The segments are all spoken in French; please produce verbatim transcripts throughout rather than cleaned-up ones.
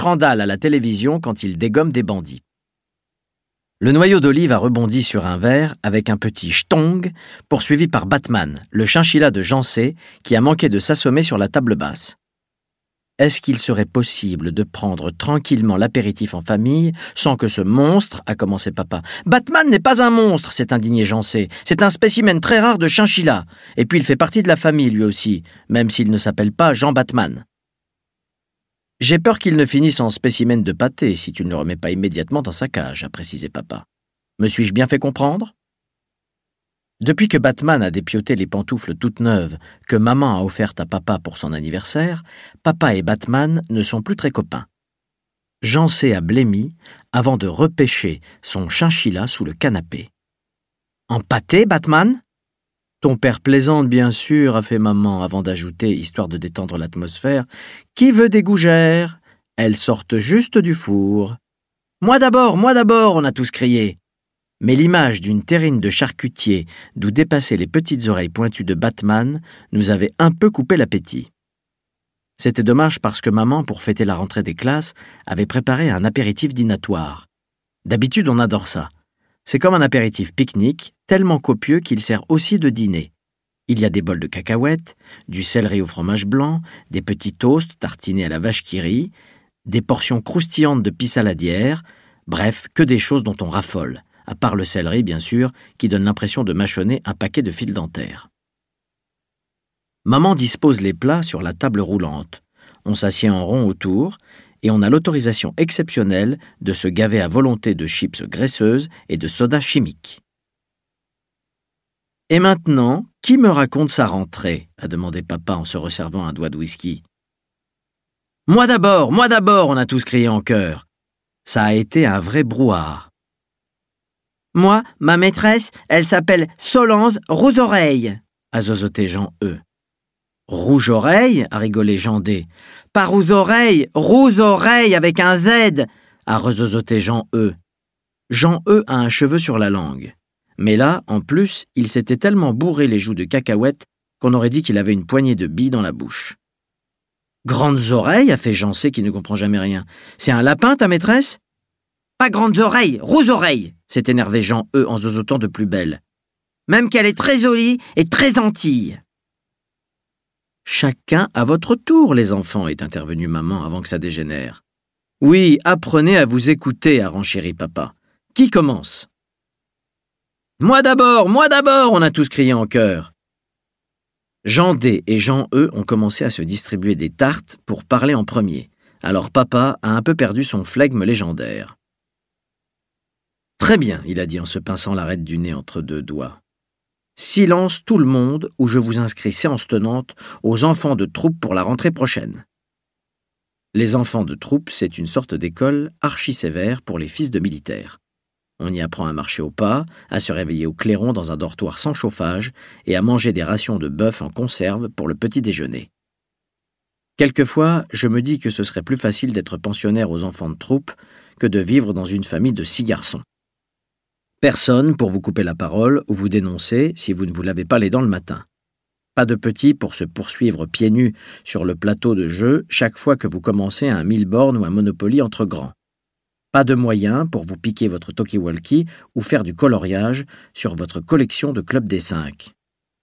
scandale à la télévision quand il dégomme des bandits. Le noyau d'olive a rebondi sur un verre avec un petit chtong, poursuivi par Batman, le chinchilla de Jancé, qui a manqué de s'assommer sur la table basse. Est-ce qu'il serait possible de prendre tranquillement l'apéritif en famille sans que ce monstre, a commencé papa. Batman n'est pas un monstre, s'est indigné Jancé. C'est un spécimen très rare de chinchilla. Et puis il fait partie de la famille lui aussi, même s'il ne s'appelle pas Jean Batman. J'ai peur qu'il ne finisse en spécimen de pâté si tu ne le remets pas immédiatement dans sa cage, a précisé papa. Me suis-je bien fait comprendre ? Depuis que Batman a dépioté les pantoufles toutes neuves que maman a offertes à papa pour son anniversaire, papa et Batman ne sont plus très copains. Jancé a blêmi avant de repêcher son chinchilla sous le canapé. « En pâté, Batman ?» Ton père plaisante, bien sûr, a fait maman, avant d'ajouter, histoire de détendre l'atmosphère, « Qui veut des gougères ? Elles sortent juste du four. »« Moi d'abord, moi d'abord !» on a tous crié. Mais l'image d'une terrine de charcutier d'où dépassaient les petites oreilles pointues de Batman nous avait un peu coupé l'appétit. C'était dommage parce que maman, pour fêter la rentrée des classes, avait préparé un apéritif dînatoire. D'habitude, on adore ça. C'est comme un apéritif pique-nique, tellement copieux qu'il sert aussi de dîner. Il y a des bols de cacahuètes, du céleri au fromage blanc, des petits toasts tartinés à la vache qui rit, des portions croustillantes de pissaladière, bref, que des choses dont on raffole, à part le céleri, bien sûr, qui donne l'impression de mâchonner un paquet de fils dentaires. Maman dispose les plats sur la table roulante. On s'assied en rond autour, et on a l'autorisation exceptionnelle de se gaver à volonté de chips graisseuses et de soda chimique. « Et maintenant, qui me raconte sa rentrée ?» a demandé papa en se resservant un doigt de whisky. « Moi d'abord, moi d'abord !» on a tous crié en chœur. Ça a été un vrai brouhaha. « Moi, ma maîtresse, elle s'appelle Solange Rouge-Oreille !» a zozoté Jean E. « Rouge-Oreille ?» a rigolé Jean D. « Pas Rouge-Oreille, Rouge-Oreille avec un Z !» a rezozoté Jean E. Jean E a un cheveu sur la langue. Mais là, en plus, il s'était tellement bourré les joues de cacahuètes qu'on aurait dit qu'il avait une poignée de billes dans la bouche. « Grandes oreilles ?» a fait Jean C qui ne comprend jamais rien. « C'est un lapin, ta maîtresse ?»« Pas grandes oreilles, Rouge-Oreille !» s'est énervé Jean E en zozotant de plus belle. « Même qu'elle est très jolie et très gentille. » Chacun à votre tour, les enfants, est intervenue maman avant que ça dégénère. « Oui, apprenez à vous écouter, » a renchéri papa. « Qui commence ?»« Moi d'abord, moi d'abord !» on a tous crié en chœur. Jean D et Jean E ont commencé à se distribuer des tartes pour parler en premier. Alors papa a un peu perdu son flegme légendaire. « Très bien, » il a dit en se pinçant l'arête du nez entre deux doigts. « Silence tout le monde ou je vous inscris séance tenante aux enfants de troupe pour la rentrée prochaine. » Les enfants de troupe, c'est une sorte d'école archi-sévère pour les fils de militaires. On y apprend à marcher au pas, à se réveiller au clairon dans un dortoir sans chauffage et à manger des rations de bœuf en conserve pour le petit déjeuner. Quelquefois, je me dis que ce serait plus facile d'être pensionnaire aux enfants de troupe que de vivre dans une famille de six garçons. Personne pour vous couper la parole ou vous dénoncer si vous ne vous lavez pas les dents le matin. Pas de petits pour se poursuivre pieds nus sur le plateau de jeu chaque fois que vous commencez un mille bornes ou un Monopoly entre grands. Pas de moyens pour vous piquer votre talkie-walkie ou faire du coloriage sur votre collection de Club des cinq.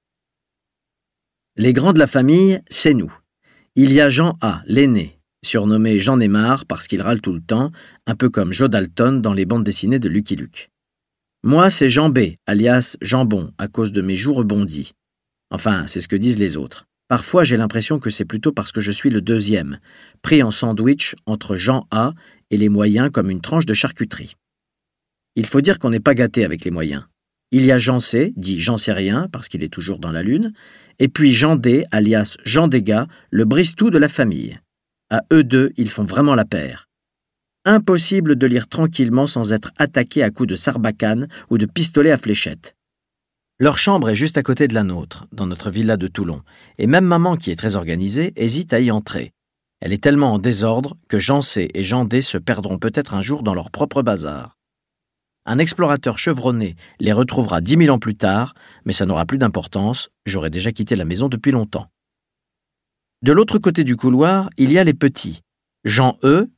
Les grands de la famille, c'est nous. Il y a Jean A, l'aîné, surnommé J'en ai marre parce qu'il râle tout le temps, un peu comme Joe Dalton dans les bandes dessinées de Lucky Luke. Moi, c'est Jean B, alias Jambon, à cause de mes joues rebondies. Enfin, c'est ce que disent les autres. Parfois, j'ai l'impression que c'est plutôt parce que je suis le deuxième, pris en sandwich entre Jean A et les moyens comme une tranche de charcuterie. Il faut dire qu'on n'est pas gâté avec les moyens. Il y a Jean C, dit J'en sais rien, parce qu'il est toujours dans la lune, et puis Jean D, alias Jean Dégâts, le brise-tout de la famille. À eux deux, ils font vraiment la paire. Impossible de lire tranquillement sans être attaqué à coups de sarbacane ou de pistolet à fléchette. Leur chambre est juste à côté de la nôtre, dans notre villa de Toulon, et même maman, qui est très organisée, hésite à y entrer. Elle est tellement en désordre que Jean C et Jean D se perdront peut-être un jour dans leur propre bazar. Un explorateur chevronné les retrouvera dix mille ans plus tard, mais ça n'aura plus d'importance, j'aurais déjà quitté la maison depuis longtemps. De l'autre côté du couloir, il y a les petits. Jean E,